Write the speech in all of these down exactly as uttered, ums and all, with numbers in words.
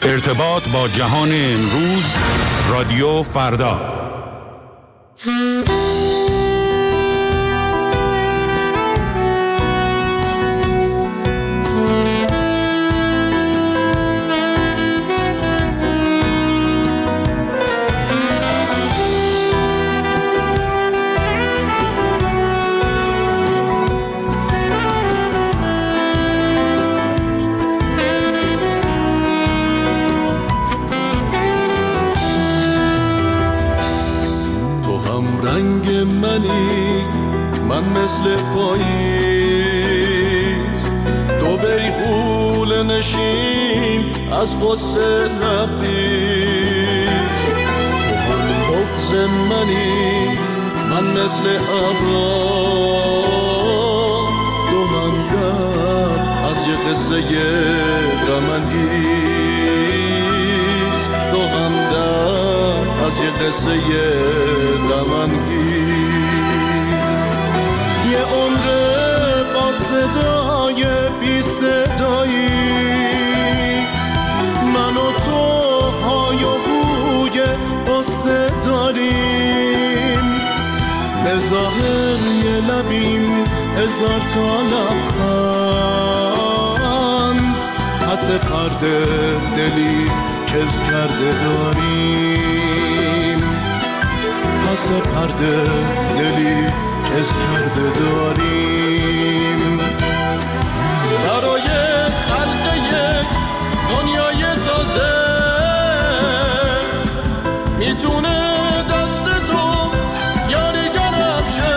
ارتباط با جهان امروز، رادیو فردا. من مثل پاییز دو بیغول نشین از غصه لبریز. تو هم بغض منی من مثل ابرام، دو هم در از یه قصه غم انگیز، دو هم در از یه قصه غم انگیز. یه عمره با صدای بی صدایی من و تو های و هوی قصه داریم، به ظاهر یه لبیم هزار تا لبخند، پس پرده دلی کز کرده داریم، پس پرده دلی کز کرده داریم. برای خلق یک دنیای تازه میتونه دست تو یاریگرم شه،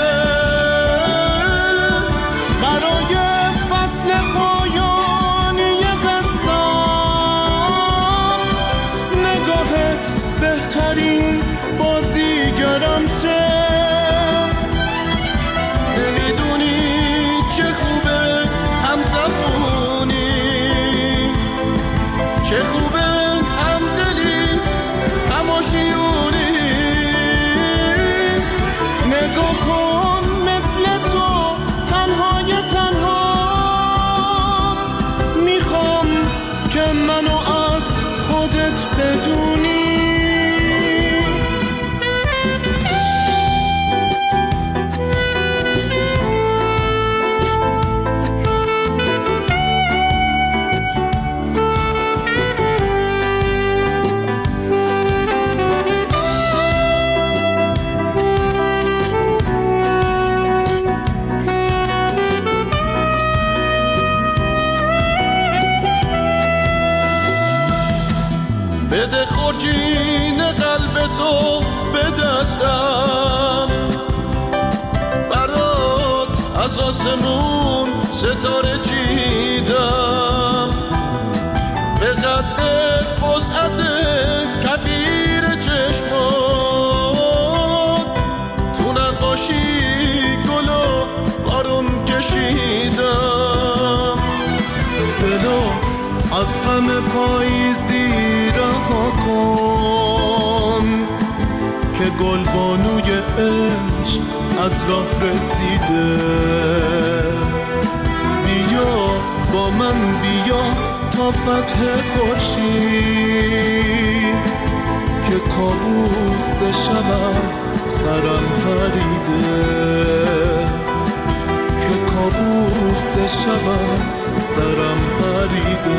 برای فصل پایانی قصه‌ام نگاهت بهترین بازیگرم شه. چه خوبه هم دلی هم آشیونی، نگاه کن مثل تو تنهای تنها، میخوام که منو از خودت بدونی. بده خورجین قلب تو به دستم، برات از آسمون ستاره چیدم، به قد وسعت کبیر چشمات تو نقاشی گل و بارون کشیدم. دلو از غم پاییزی رها کن که گلبانوی عشق از راه رسیده، بیا با من بیا تا فتح خورشید که کابوس شب از سرم پریده، که کابوس شب از سرم پریده.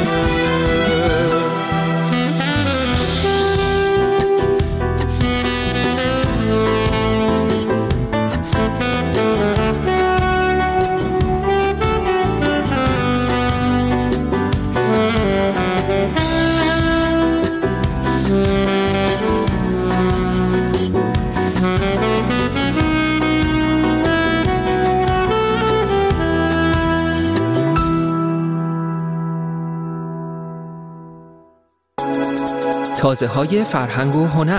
تازه‌های فرهنگ و هنر.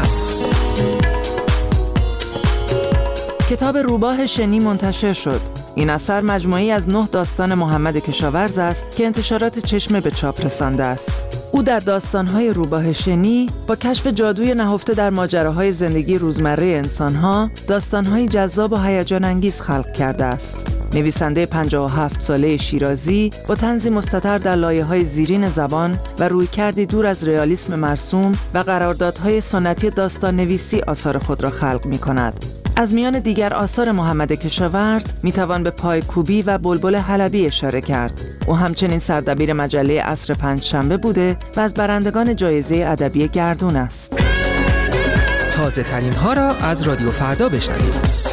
کتاب روباه شنی منتشر شد. این اثر مجموعه‌ای از نه داستان محمد کشاورز است که انتشارات چشمه به چاپ رسانده است. او در داستان‌های روباه شنی با کشف جادوی نهفته در ماجراهای زندگی روزمره انسان‌ها، داستان‌های جذاب و هیجان انگیز خلق کرده است. نویسنده پنجاه و هفت ساله شیرازی با طنزی مستتر در لایه‌های زیرین زبان و رویکردی دور از رئالیسم مرسوم و قراردادهای سنتی داستان نویسی آثار خود را خلق می‌کند. از میان دیگر آثار محمد کشاورز میتوان به پایکوبی و بلبل حلبی اشاره کرد. او همچنین سردبیر مجله عصر پنجشنبه بوده و از برندگان جایزه ادبی گردون است. تازه ترین ها را از رادیو فردا بشنوید.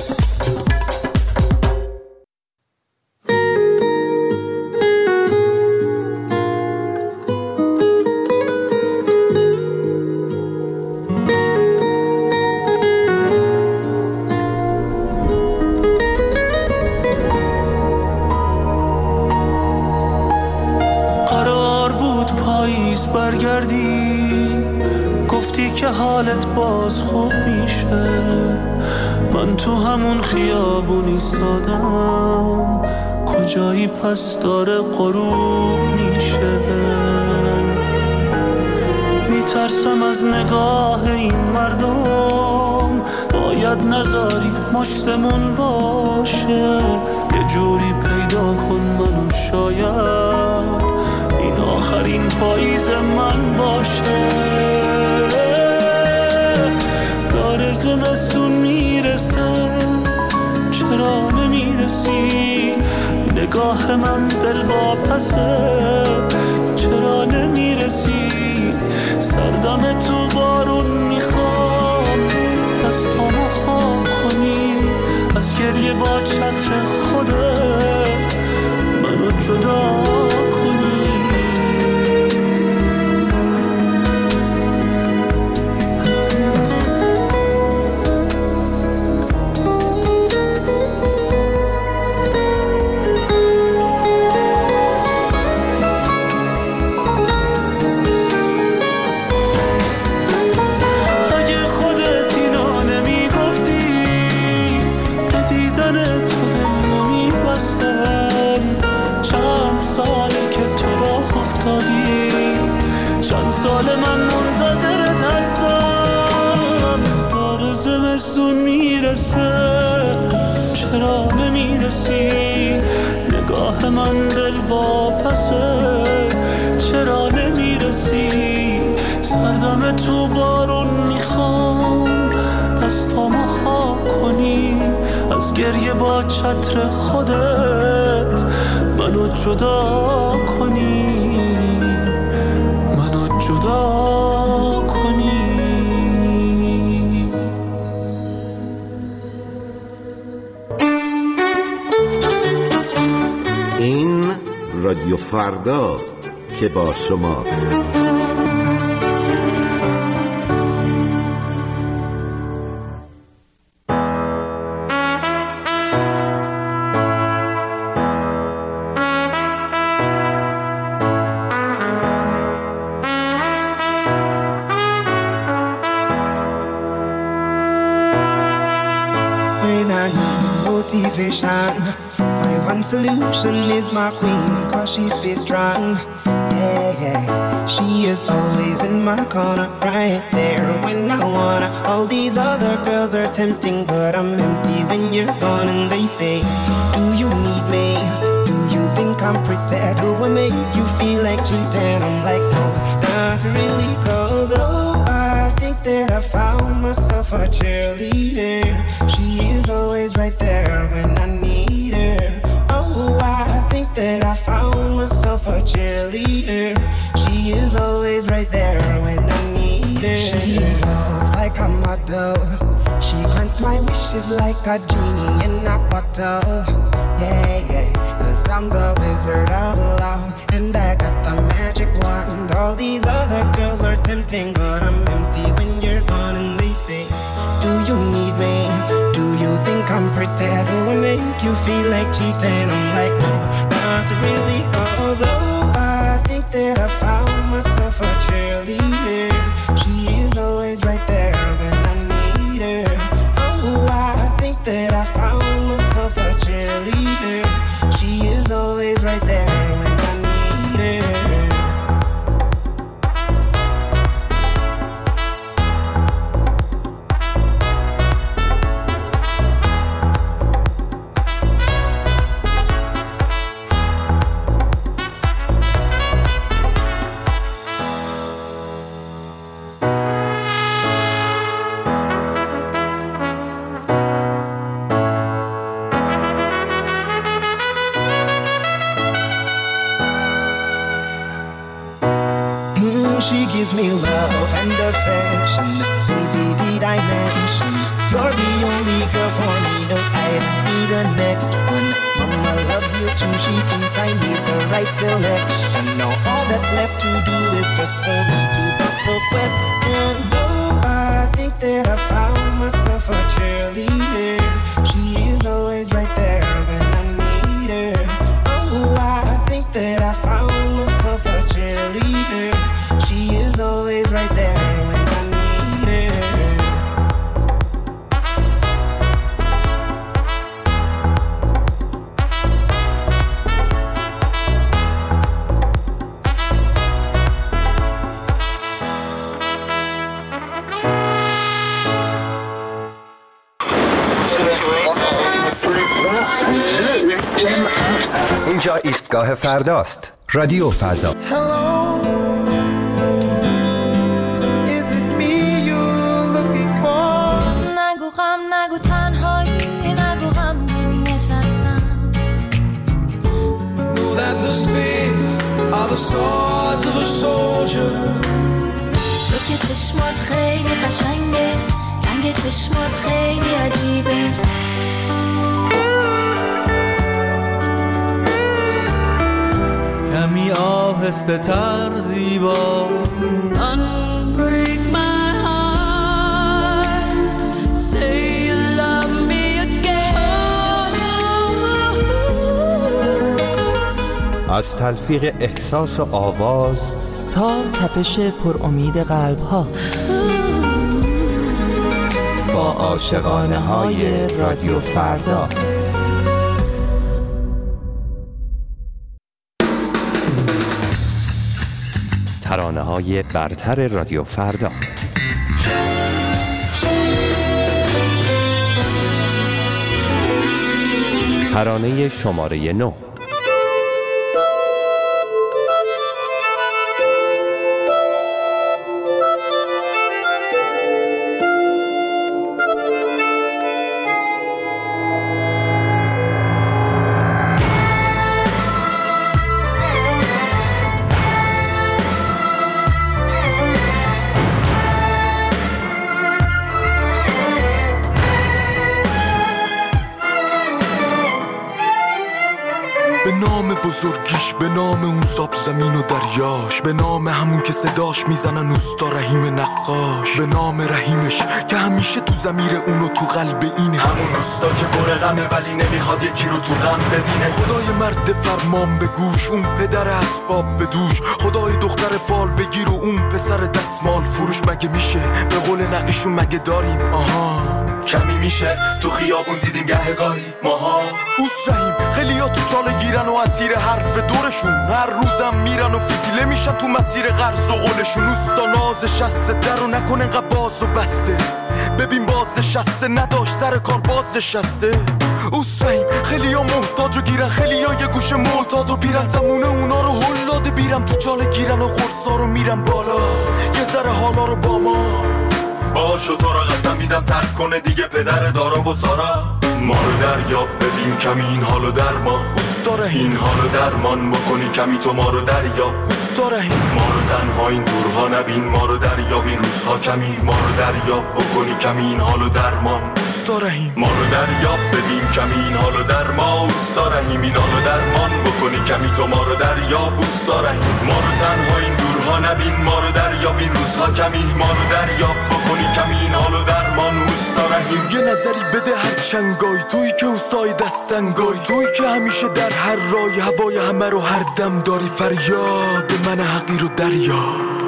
برگردی گفتی که حالت باز خوب میشه، من تو همون خیابون ایستادم، کجایی پس داره غروب میشه. میترسم از نگاه این مردم، باید نذاری مشتمون باشه، یه جوری پیدا کن منو، شاید این آخرین پاییز من باشه. داره زمستون میرسه، چرا نمیرسی؟ نگاه من دلواپسه، چرا نمیرسی؟ سردم تو بارون میخوام، دستامو خاک کنی، از گریه با چتر خودت منو جدا کنی. سال من منتظرت هستم، داره زمستون میرسه، چرا نمیرسی؟ نگاه من دلواپسه، چرا نمیرسی؟ سردم تو بارون میخوام، دستامو خاک کنی، از گریه با چتر خودت منو جدا کنی، جدا کنی. این رادیو فرداست که با شماست. My one solution is my queen, cause she stays strong. Yeah, yeah. She is always in my corner, right there when I wanna. All these other girls are tempting, but I'm empty when you're gone. And they say, do you need me? Do you think I'm pretty? Do I make you feel like cheating? I'm like, no, not really, cause oh, I think that I found myself a cheerleader. She is always right there when I need her. Oh, I think that I found myself a cheerleader. She is always right there when I need her. She looks like a model. She grants my wishes like a genie in a bottle. Yeah, yeah, cause I'm the wizard of love, and I got the magic wand. All these other girls are tempting, but I'm empty when you're gone. And they say, do you need me? Do you think I'm pretty? Do I make you feel like cheating? I'm like, no, not really, cause oh, I think that I found myself a cheerleader. She is always right there when I need her. Oh, I think that I found myself a cheerleader. She is always right there when I need her. she gives me love and affection. Baby, did I mention you're the only girl for me? No, I don't need a next one. Mama loves you too, she thinks I made the right selection. Now all that's left to do is just for me to put the question. Oh, I think that I found myself a cheerleader. She is always right there when I need her. Oh, I think that I found myself a cheerleader. She is always right there when I need her. اینجا ایستگاه فرداست. رادیو فردا. Hello, is it me you're looking for? نگو غم نگو تنهایی نگو غم نشستم. Know that the spades are the swords of a soldier. تو که چشمات خیلی قشنگه، رنگ چشمات خیلی عجیبه. کمی آهسته تر زیبا. Unbreak my heart, say you love me again. از تلفیق احساس و آواز تا تپش پر امید قلب ها، با عاشقانه های رادیو فردا. ترانه های برتر رادیو فردا. ترانه شماره نو. به نام بزرگیش، به نام اون ساب زمین و دریاش، به نام همون که صداش میزنن اوستا رحیم نقاش، به نام رحیمش که همیشه تو ضمیر اون و تو قلب این همون اوستا که پر غمه ولی نمیخواد یکی رو تو غم ببینه. خدای مرد فرمان به گوش، اون پدر اسباب به دوش، خدای دختر فال بگیر و اون پسر دستمال فروش. مگه میشه به قول نقیشون مگه داریم آها کمی میشه تو خیابون دیدیم گهگاهی ماها. اوس رحیم خیلی ها تو چاله گیرن و اسیر حرف دورشون، هر روزم میرن و فتیله میشن تو مسیر قرض و قولشون. اوستا ناز شسته در و نکن انقدر باز و بسته، ببین باز شسته نداشت سر کار باز شسته. اوس رحیم خیلی ها محتاج و گیرن، خیلی ها یه گوشه معتاد و پیرن، زمونه اونا رو هل داده بیرم تو چاله گیرن و خورسا رو میرن بالا یه ذره حالا رو با ما باشو. تو را قسم میدم ترک کنه دیگه پدر دارا و سارا. ما رو دریاب ببین کمی این حالو در ما. اوستا رحیم این حالو درمان بکنی کمی تو ما رو دریاب. اوستا رحیم ما رو تنها این دورها نبین، ما رو دریاب این روزها کمی، ما رو دریاب بکنی کمی این حالو درمان. اوستا رحیم ما رو دریاب ببین کمی این حالو در ما. اوستا رحیم این حالو درمان بکنی کمی تو ما رو دریاب. اوستا رحیم ما رو تنها این دورها نبین، ما رو دریاب این روزها کمی، ما رو دریاب بکنی کمی این حالو درمان. اوستا رحیم یه نظری بده هر چنگای تویی که اوستای دستنگای تویی که همیشه در هر رای هوای همه رو هر دم داری. فریاد من حقیر و دریا،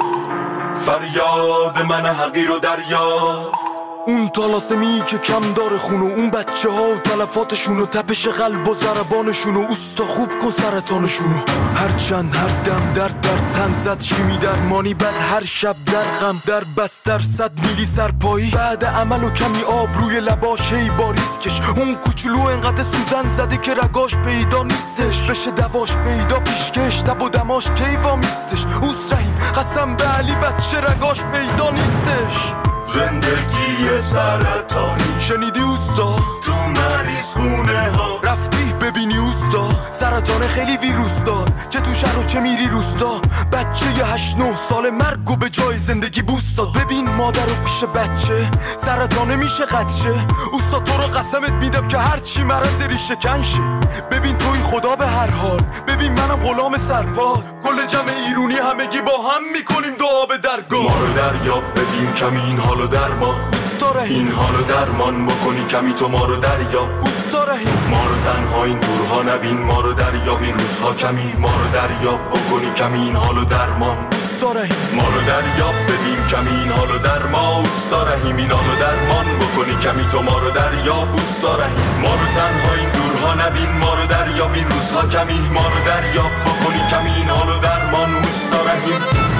فریاد من حقیر و دریا. اون طلاسمی که کم داره خونو، اون بچه ها و تلفاتشون و تپش قلب و ضربانشون و اوستا خوب کن سرطانشونو. هر چند هر دم در در تن زد شیمی درمانی، بعد هر شب در غم در بستر صد میلی سرپایی. بعد عمل و کمی آب روی لباش هی باریز کش، اون کوچولو انقدر سوزن زده که رگاش پیدا نیستش، بشه دواش پیدا پیشکش تب و دماش کیوا میستش. اوس رحیم قسم به علی بچه رگاش پیدا نیستش. زندگی سرطانی. شنیدی اوستا تو مریض خونه ها رفتی ببینی اوستا سرطان خیلی ویروس دار چه تو شهر و چه میری روستا. بچه یه هشت نه سال مرگ و به جای زندگی بوست داد. ببین مادر و پیش بچه سرطانه میشه قدشه. اوستا تو رو قسمت میدم که هرچی مرض ریشه کنشه. ببین توی خدا به هر حال، ببین منم غلام سرپا. کل جمع ایرونی همگی با هم میکنیم دعا به درگاه. ما رو دریاب ببین کمی این حالو درمان. اوستا رحیم این حالو درمان بکنی کمی تو ما رو دریاب. اوستا رحیم ما رو تنها این دورها نبین، ما رو دریاب این روزها کمی. ما رو دریاب بکنی کمی این حالو درمان. اوستا رحیم ما رو دریاب ببین کمی این حالو درمان. اوستا رحیم این حالو درمان بکنی کمی تو ما رو دریاب. اوستا رحیم ما رو تنها این دورها نبین، ما رو دریاب این روزها کمی. ما رو دریاب بکنی کمی این حالو درمان. اوستا رحیم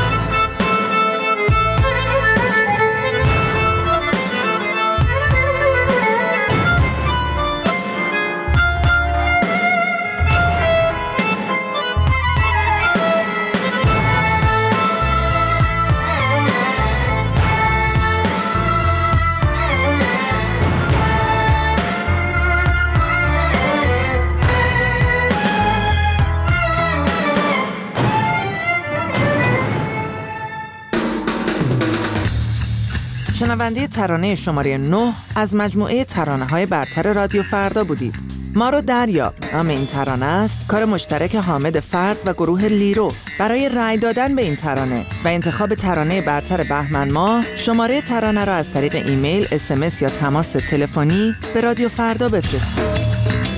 شنونده ترانه شماره نه از مجموعه ترانه‌های برتر رادیو فردا بودید. ما رو دریاب نام این ترانه است کار مشترک حامد فرد و گروه لیرو. برای رأی دادن به این ترانه و انتخاب ترانه برتر بهمن ماه شماره ترانه را از طریق ایمیل، اس ام اس یا تماس تلفنی به رادیو فردا بفرستید.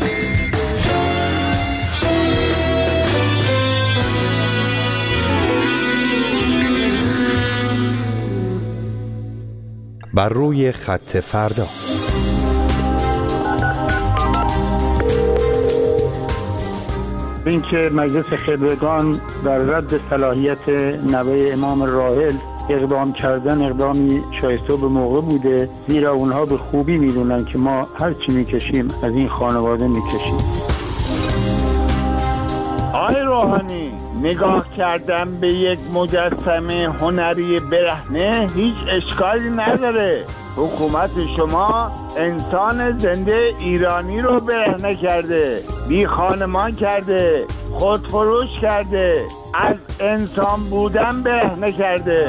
بر روی خط فردا. اینکه مجلس خبرگان در رد صلاحیت نوه امام راحل اقدام کردن اقدامی شایسته به موقع بوده، زیرا اونها به خوبی میدونن که ما هر چی میکشیم از این خانواده میکشیم. آقای روحانی، نگاه کردن به یک مجسمه هنری برهنه هیچ اشکالی نداره. حکومت شما انسان زنده ایرانی رو برهنه کرده، بی خانمان کرده، خودفروش کرده، از انسان بودن برهنه کرده.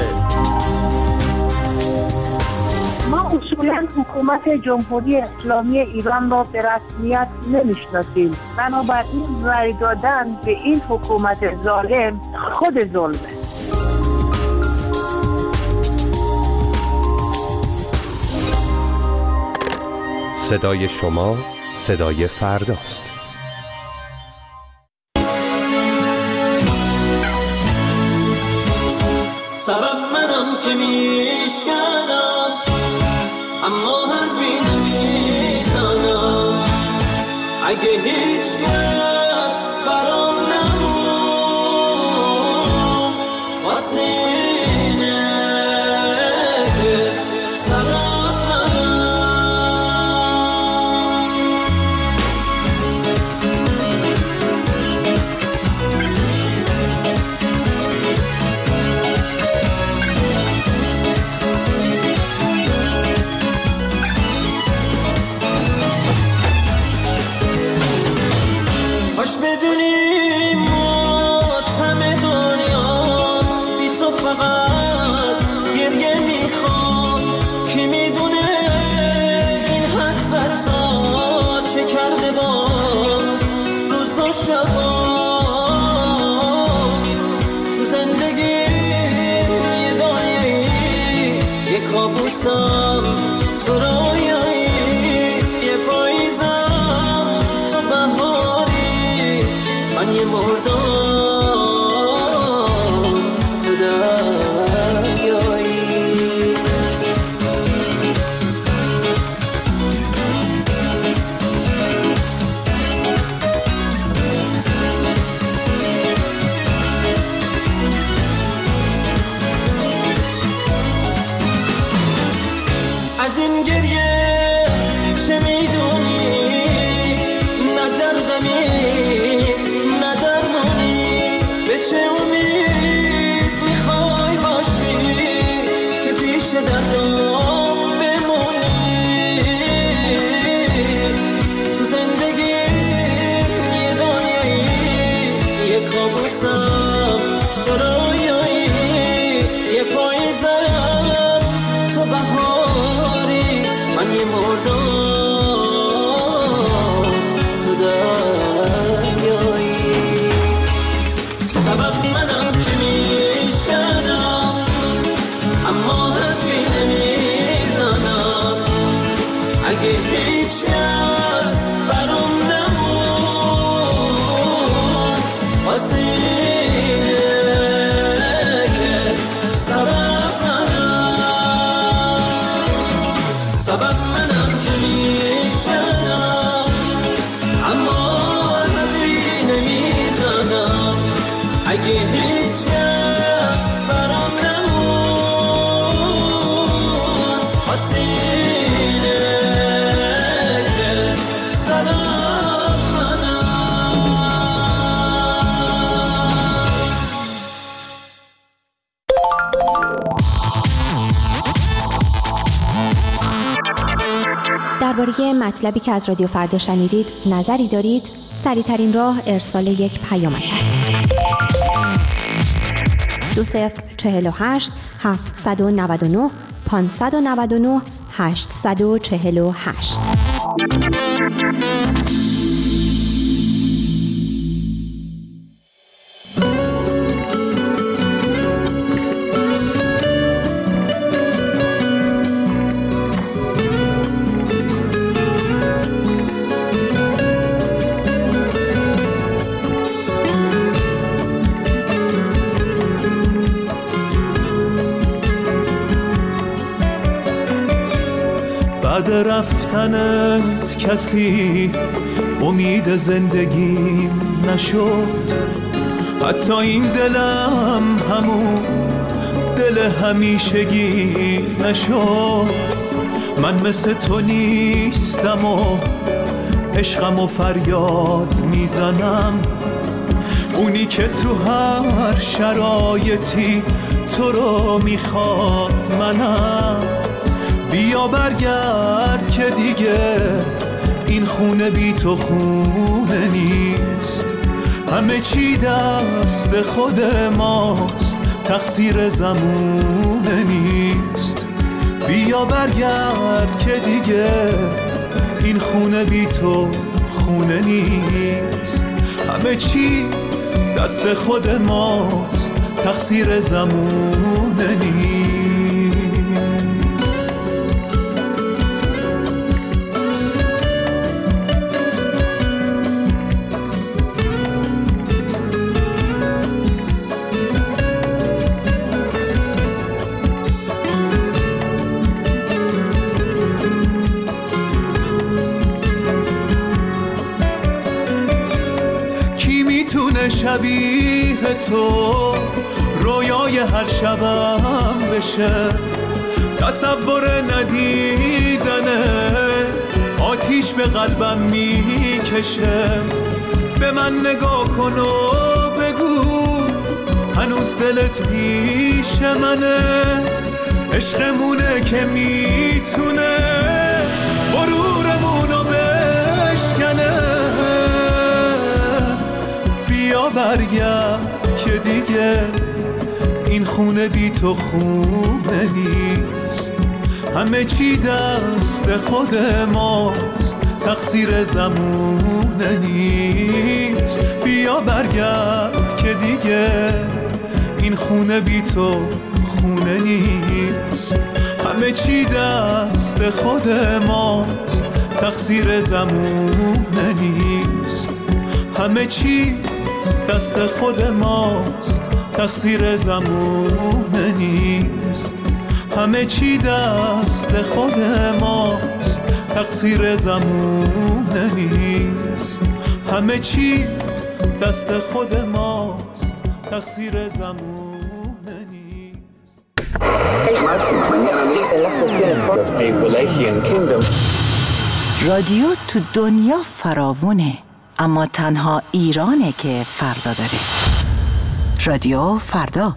ما اصولا حکومت جمهوری اسلامی ایران را به رسمیت نمیشناسیم، بنابراین رای دادن به این حکومت ظالم خود ظلمه. صدای شما صدای فرداست. سبب منم که میشکنم اما حرفی نمیزنم. اگه هیچ کس برام نمون واسه اینه که سبب منم. باش بدونی ماتم دنیا بی تو فقط گریه میخوام. کی میدونه این حسرت ها چه کرده با روز و شبا. تو زندگی یه دنیایی یه کابوسم تو رویایی یه پاییزم تو بهاری من یه مردم تو دریایی. از این گریه چه میدونی؟ نه دردمی نه درمانی. به چه امید میخوای باشی که پیش دردم هیچ کس برام نمون واسه اینه که سبب منم سبب منم که میشنم اما حرفی نمیزنم اگه هیچ کس برام نمون واسه اینه که سبب درباره مطلبی که از رادیو فردا شنیدید نظری دارید؟ سریع‌ترین راه ارسال یک پیامک است. دو صفر چهل و هشت هفتصد و نود و نه پانصد و نود و نه هشتصد و چهل و هشت. بعد رفتنت کسی امید زندگیم نشد حتی این دلم همون دل همیشگی نشد من مثل تو نیستم و عشقم و فریاد میزنم اونی که تو هر شرایطی تو رو میخواد منم بیا برگرد که دیگه این خونه بی تو خونه نیست همه چی دست خود ماست تقصیر زمونه نیست بیا برگرد که دیگه این خونه بی تو خونه نیست همه چی دست خود ماست تقصیر زمونه نیست شبیه تو رویای هر شبم بشه تصور ندیدنت آتیش به قلبم میکشه به من نگاه کن و بگو هنوز دلت پیش منه عشقمونه که میتونه غرورمونو بشکنه بیا برگرد که دیگه این خونه بی تو خونه نیست همه چی دست خود ماست تقصیر زمونه نیست بیا برگرد که دیگه این خونه بی تو خونه نیست همه چی دست خود ماست تقصیر زمونه نیست همه چی دست خود ماست تقصیر زمونه نیست همه چی دست خود ماست تقصیر زمونه نیست همه چی دست خود ماست تقصیر زمونه نیست رادیو تو دنیا فراوونه اما تنها ایرانه که فردا داره. رادیو فردا.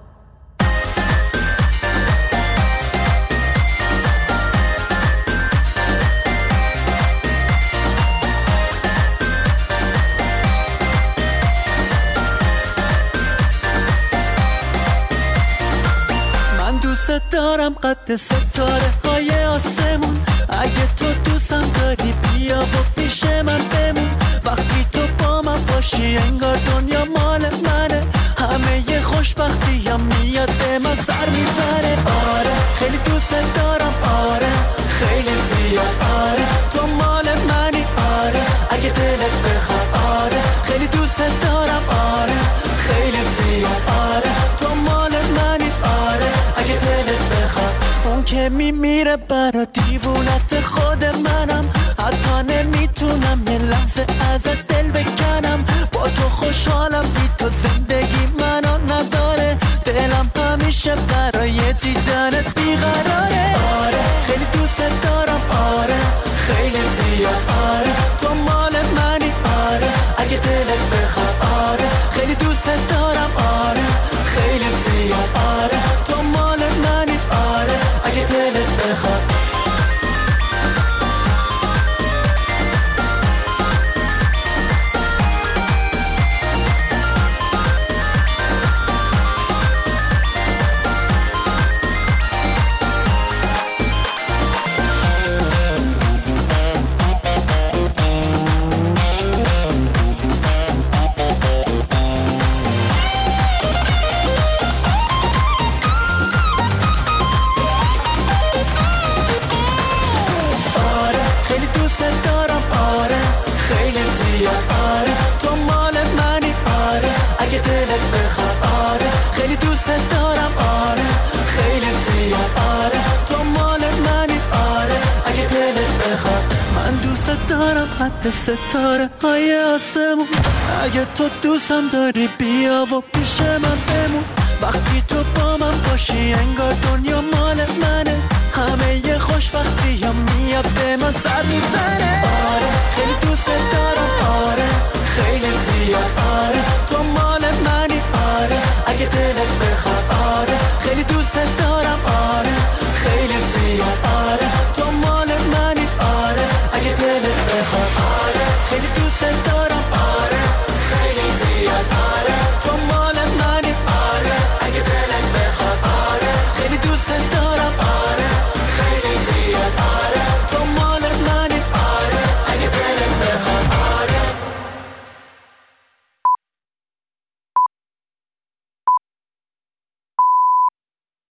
من دوست دارم قد ستاره های آسمون اگه تو دوستم داری بیا و پیش من بمون وقتی تو با من باشی انگار دنیا مال منه همه ی خوشبختی هم میاد به من سر میزنه آره خیلی دوست دارم آره خیلی زیاد آره دلم که میمیره برا دیوونت خود منم، حتی نمیتونم یه لحظه ازت دل بکنم. با تو خوشحالم، بی تو زندگی منو نداره. دلم همیشه برای دیدنت بیقراره. آره خیلی دوست دارم، آره خیلی زیاد، آره تو مال منی، آره اگه دلت بخواد، آره خیلی دوست دارم، آره خیلی زیاد، آره تو مال منی، آره اگه دلت بخواد. دارم حد ستاره های آسمون. اگه تو دوستم داری بیا و پیش من بمون. وقتی تو با